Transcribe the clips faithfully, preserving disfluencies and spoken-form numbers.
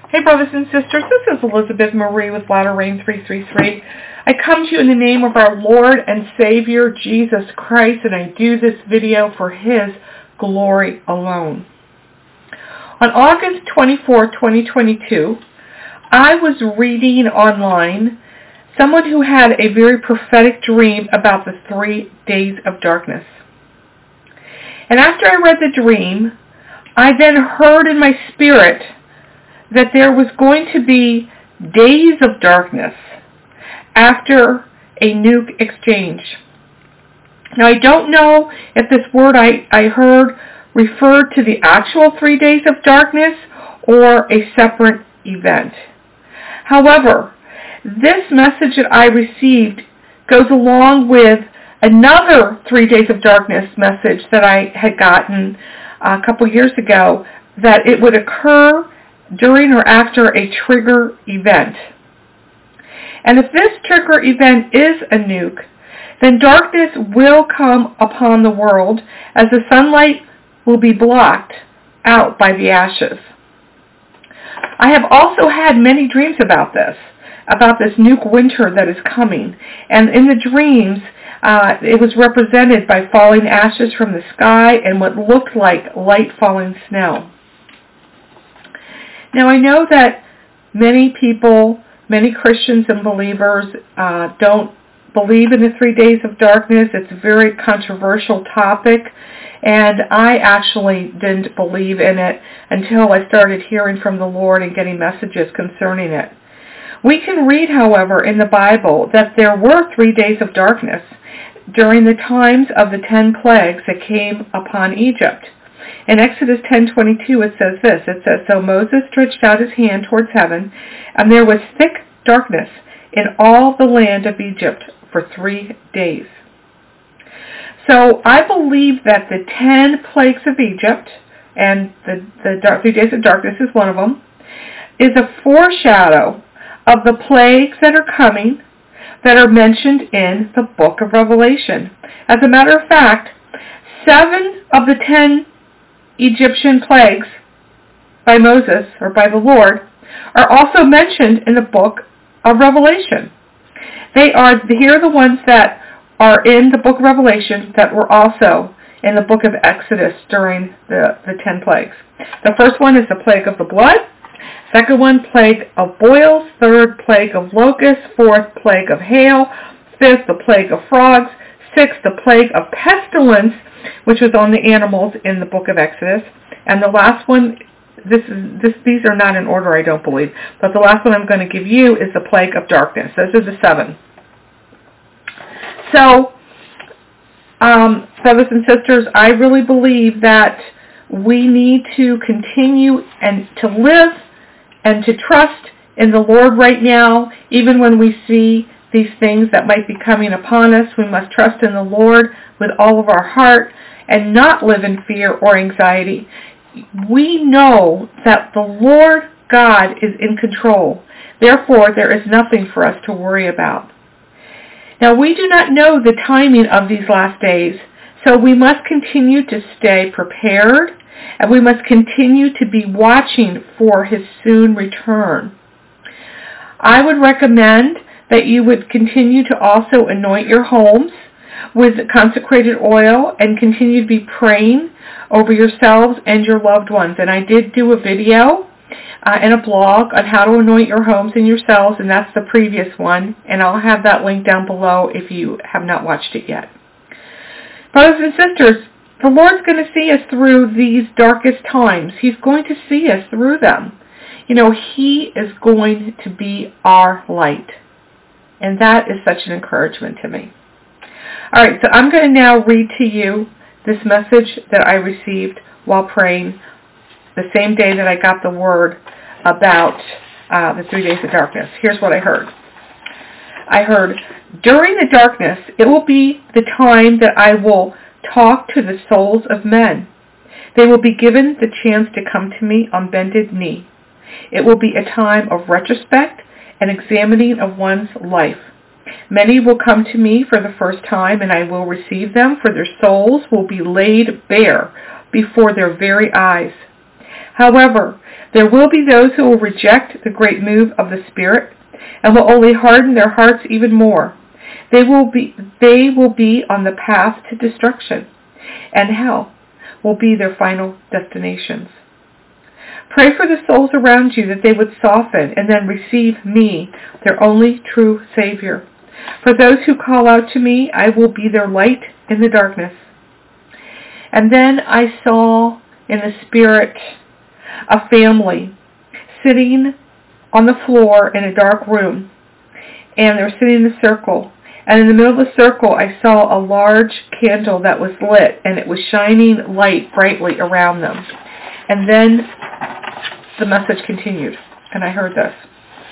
Hey brothers and sisters, this is Elizabeth Marie with Latter Rain three three three. I come to you in the name of our Lord and Savior Jesus Christ, and I do this video for His glory alone. On August twenty-fourth, twenty twenty-two, I was reading online someone who had a very prophetic dream about the three days of darkness. And after I read the dream, I then heard in my spirit that there was going to be days of darkness after a nuke exchange. Now, I don't know if this word I, I heard referred to the actual three days of darkness or a separate event. However, this message that I received goes along with another three days of darkness message that I had gotten a couple years ago, that it would occur during or after a trigger event. And if this trigger event is a nuke, then darkness will come upon the world as the sunlight will be blocked out by the ashes. I have also had many dreams about this, about this nuke winter that is coming. And in the dreams, uh, it was represented by falling ashes from the sky and what looked like light falling snow. Now, I know that many people, many Christians and believers uh, don't believe in the three days of darkness. It's a very controversial topic, and I actually didn't believe in it until I started hearing from the Lord and getting messages concerning it. We can read, however, in the Bible that there were three days of darkness during the times of the ten plagues that came upon Egypt. In Exodus ten twenty-two, it says this. It says, "So Moses stretched out his hand towards heaven, and there was thick darkness in all the land of Egypt for three days." So I believe that the ten plagues of Egypt, and the, the dark, three days of darkness is one of them, is a foreshadow of the plagues that are coming that are mentioned in the book of Revelation. As a matter of fact, seven of the ten Egyptian plagues by Moses, or by the Lord, are also mentioned in the book of Revelation. They are, here are the ones that are in the book of Revelation that were also in the book of Exodus during the, the ten plagues. The first one is the plague of the blood. Second one, plague of boils. Third, plague of locusts. Fourth, plague of hail. Fifth, the plague of frogs. Sixth, the plague of pestilence, which was on the animals in the book of Exodus. And the last one, this is this these are not in order, I don't believe, but the last one I'm going to give you is the plague of darkness. Those are the seven. So, um, brothers and sisters, I really believe that we need to continue and to live and to trust in the Lord right now, even when we see these things that might be coming upon us. We must trust in the Lord with all of our heart and not live in fear or anxiety. We know that the Lord God is in control. Therefore, there is nothing for us to worry about. Now, we do not know the timing of these last days, so we must continue to stay prepared, and we must continue to be watching for His soon return. I would recommend that you would continue to also anoint your homes with consecrated oil and continue to be praying over yourselves and your loved ones. And I did do a video uh, and a blog on how to anoint your homes and yourselves, and that's the previous one, and I'll have that link down below if you have not watched it yet. Brothers and sisters, the Lord's going to see us through these darkest times. He's going to see us through them. You know, He is going to be our light. And that is such an encouragement to me. All right, so I'm going to now read to you this message that I received while praying the same day that I got the word about uh, the three days of darkness. Here's what I heard. I heard, "During the darkness, it will be the time that I will talk to the souls of men. They will be given the chance to come to me on bended knee. It will be a time of retrospect and examining of one's life. Many will come to me for the first time, and I will receive them, for their souls will be laid bare before their very eyes. However, there will be those who will reject the great move of the Spirit and will only harden their hearts even more. They will be, they will be on the path to destruction, and hell will be their final destinations. Pray for the souls around you that they would soften and then receive me, their only true Savior. For those who call out to me, I will be their light in the darkness. And then I saw in the Spirit a family sitting on the floor in a dark room, and they were sitting in a circle. And in the middle of the circle, I saw a large candle that was lit, and it was shining light brightly around them. And then the message continued, and I heard this.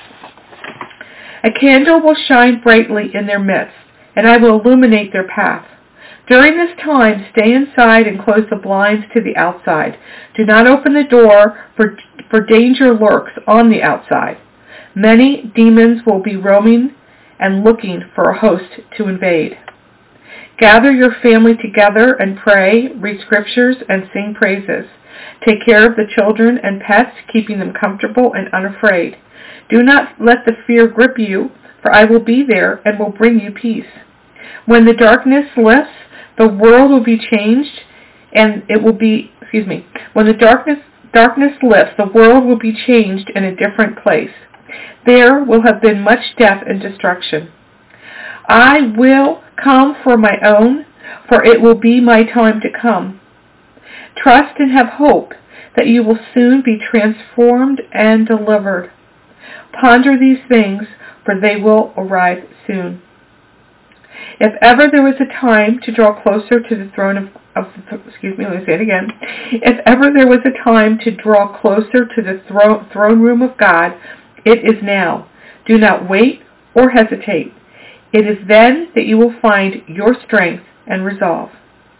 A candle will shine brightly in their midst, and I will illuminate their path. During this time, stay inside and close the blinds to the outside. Do not open the door, for, for danger lurks on the outside. Many demons will be roaming and looking for a host to invade. Gather your family together and pray, read scriptures, and sing praises. Take care of the children and pets, keeping them comfortable and unafraid. Do not let the fear grip you, for I will be there and will bring you peace. When the darkness lifts, the world will be changed, and it will be, excuse me, when the darkness, darkness lifts, the world will be changed in a different place. There will have been much death and destruction. I will come for my own, for it will be my time to come. Trust and have hope that you will soon be transformed and delivered. Ponder these things, for they will arrive soon. If ever there was a time to draw closer to the throne of, of excuse me, let me say it again. If ever there was a time to draw closer to the throne, throne room of God, it is now. Do not wait or hesitate. It is then that you will find your strength and resolve.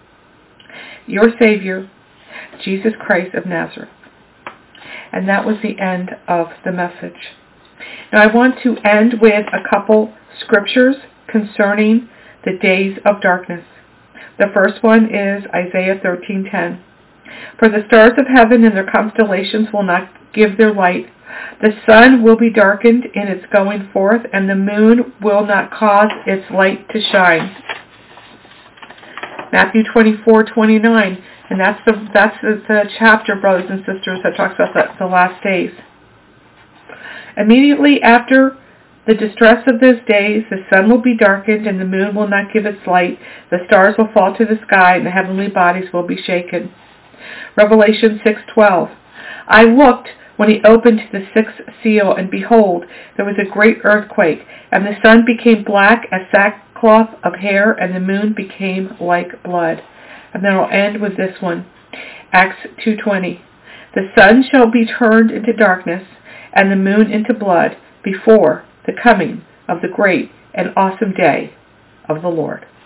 Your Savior, Jesus Christ of Nazareth. And that was the end of the message. Now I want to end with a couple scriptures concerning the days of darkness. The first one is Isaiah thirteen ten. For the stars of heaven and their constellations will not give their light. The sun will be darkened in its going forth, and the moon will not cause its light to shine. Matthew twenty-four twenty-nine, and that's the that's the, the chapter, brothers and sisters, that talks about the, the last days. Immediately after the distress of those days, the sun will be darkened, and the moon will not give its light. The stars will fall to the sky, and the heavenly bodies will be shaken. Revelation six twelve. I looked when he opened the sixth seal, and behold, there was a great earthquake, and the sun became black as sackcloth of hair, and the moon became like blood. And then I'll end with this one. Acts two twenty. The sun shall be turned into darkness, and the moon into blood, before the coming of the great and awesome day of the Lord.